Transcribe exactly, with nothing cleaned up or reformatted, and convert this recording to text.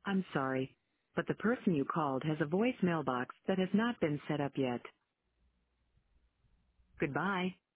I'm sorry, but the person you called has a voicemail box that has not been set up yet. Goodbye.